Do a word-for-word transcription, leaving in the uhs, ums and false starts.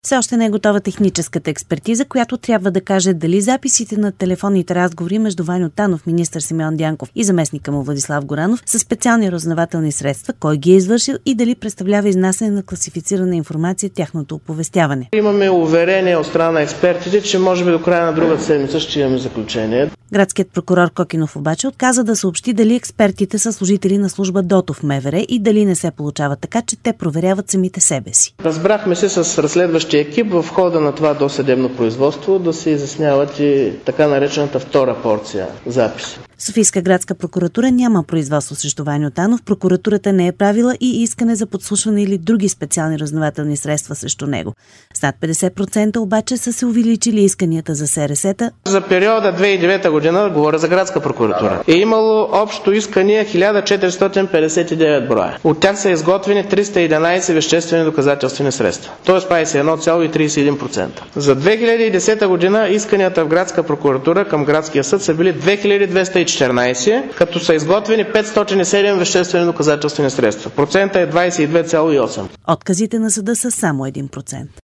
Все още не е готова техническата експертиза, която трябва да каже дали записите на телефонните разговори между Ваньо Танов, министър Симеон Дянков и заместника му Владислав Горанов са специални разузнавателни средства, кой ги е извършил и дали представлява изнасяне на класифицирана информация тяхното оповестяване. Имаме уверение от страна на експертите, че може би до края на другата седмица ще имаме заключение. Градският прокурор Кокинов обаче отказа да съобщи дали експертите са служители на служба ДОТО в МВР и дали не се получава така, че те проверяват самите себе си. Разбрахме се с разследващия екип в хода на това досъдебно производство да се изясняват и така наречената втора порция записи. Софийска градска прокуратура няма производство срещу Ваньо Танов. Прокуратурата не е правила и искане за подслушване или други специални разузнавателни средства срещу него. С над петдесет процента обаче са се увеличили исканията за СРС-та. За периода две хиляди и девета година, говоря за градска прокуратура, е имало общо искания хиляда четиристотин петдесет и девет броя. От тях са изготвени триста и единадесет веществени доказателствени средства, т.е. петдесет и едно цяло тридесет и един процента. За две хиляди и десета година исканията в градска прокуратура към градския съд са били две хиляди двеста и четиринадесет, като са изготвени петстотин и седем веществени доказателствени средства. Процента е двадесет и две цяло и осем. Отказите на съда са само един процент.